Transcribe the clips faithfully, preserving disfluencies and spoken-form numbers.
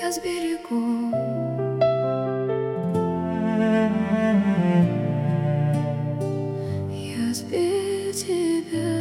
я сберегу. Я сберегу тебя.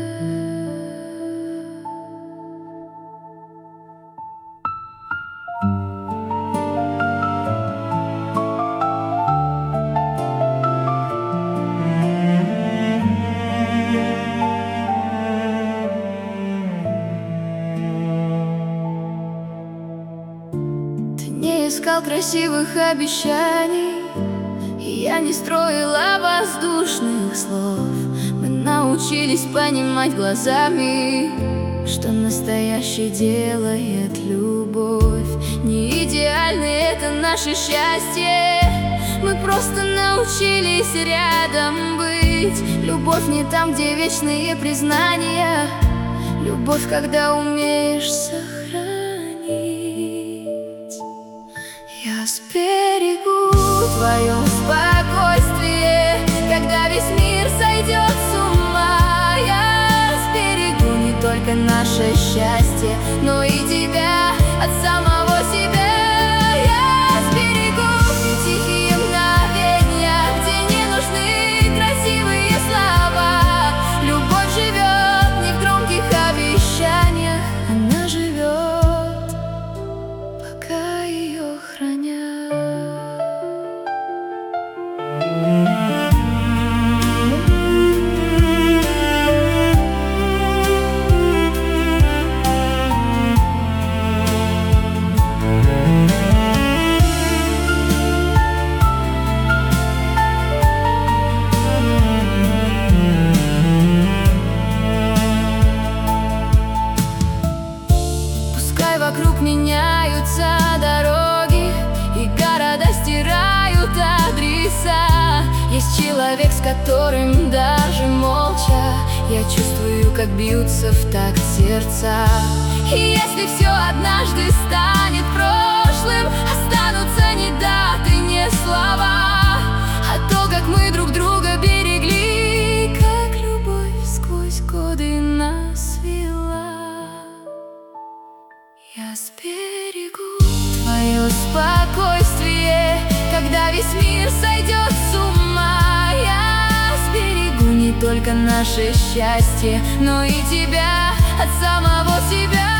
Не искал красивых обещаний, и я не строила воздушных слов. Мы научились понимать глазами, что настоящее делает любовь. Не идеальное это наше счастье, мы просто научились рядом быть. Любовь не там, где вечные признания, любовь, когда умеешь сохранить. Я сберегу твое спокойствие, когда весь мир сойдет с ума. Я сберегу не только наше счастье, но и тебя от самого себя. Я сберегу тихие мгновения, где не нужны красивые слова. Любовь живет не в громких обещаниях, она живет, пока ее хранят. Вокруг меняются дороги, и города стирают адреса. Есть человек, с которым даже молча я чувствую, как бьются в такт сердца. И если все однажды станет прошлым, останутся не даты, не слова, а то, как мы друг друга берегли, как любовь сквозь годы нас вела. Я сберегу твое спокойствие, когда весь мир сойдет с ума. Я сберегу не только наше счастье, но и тебя от самого себя.